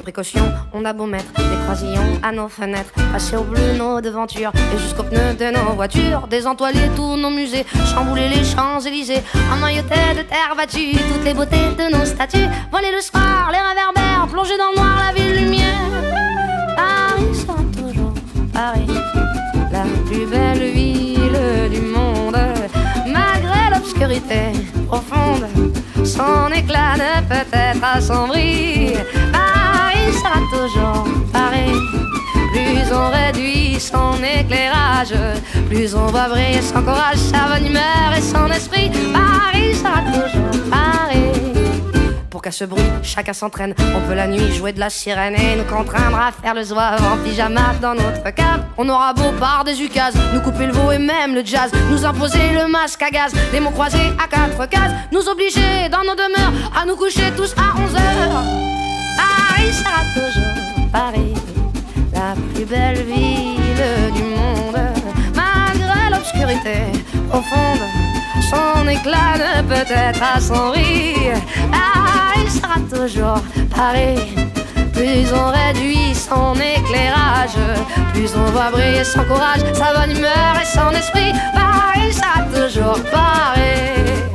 précaution, on a beau mettre des croisillons à nos fenêtres, passer au bleu nos devantures et jusqu'aux pneus de nos voitures, désentoiler tous nos musées, chambouler les Champs-Élysées, emmailloter de terre battue toutes les beautés de nos statues, voler le soir, les réverbères, plonger dans le noir la ville lumière. Paris sera toujours Paris, la plus belle ville du monde, malgré l'obscurité profonde, son éclat ne peut être assombri. Paris sera toujours Paris. Plus on réduit son éclairage, plus on voit briller son courage, sa bonne humeur et son esprit. Paris sera toujours Paris. Pour qu'à ce bruit, chacun s'entraîne. On peut la nuit jouer de la sirène et nous contraindre à faire le zouave en pyjama dans notre cave. On aura beau par des ukases nous couper le veau et même le jazz, nous imposer le masque à gaz, des mots croisés à 4 cases, nous obliger dans nos demeures à nous coucher tous à 11h. Paris sera toujours Paris, la plus belle ville du monde, malgré l'obscurité profonde, son éclat ne peut être assombri. Paris sera toujours Paris. Plus on réduit son éclairage, plus on voit briller son courage, sa bonne humeur et son esprit. Paris sera toujours Paris.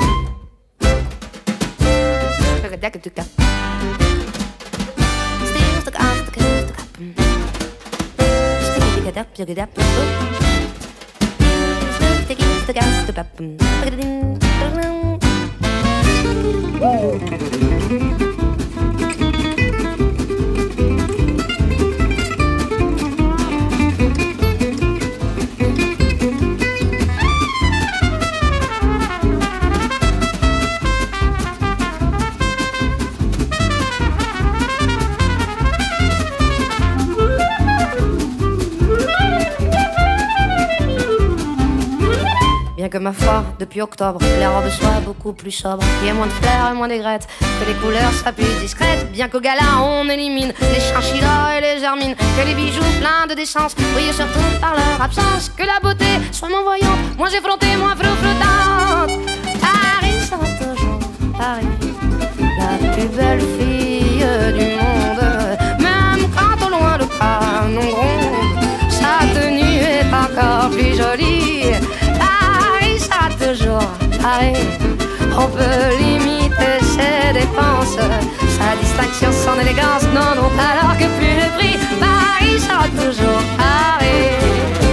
Bien que ma foi, depuis octobre, les robes soient beaucoup plus sobres, qu'il y ait moins de fleurs et moins d'aigrettes, que les couleurs soient plus discrètes. Bien qu'au gala on élimine les chinchillas et les hermines, que les bijoux pleins de décence brillent surtout par leur absence, que la beauté soit moins voyante, moins effrontée, moins flottante. Paris sera toujours Paris, la plus belle fille du monde, même quand au loin le canon gronde, sa tenue est encore plus jolie. Toujours Paris, on peut limiter ses dépenses, sa distinction, son élégance n'en ont alors que plus le prix. Paris sera toujours Paris.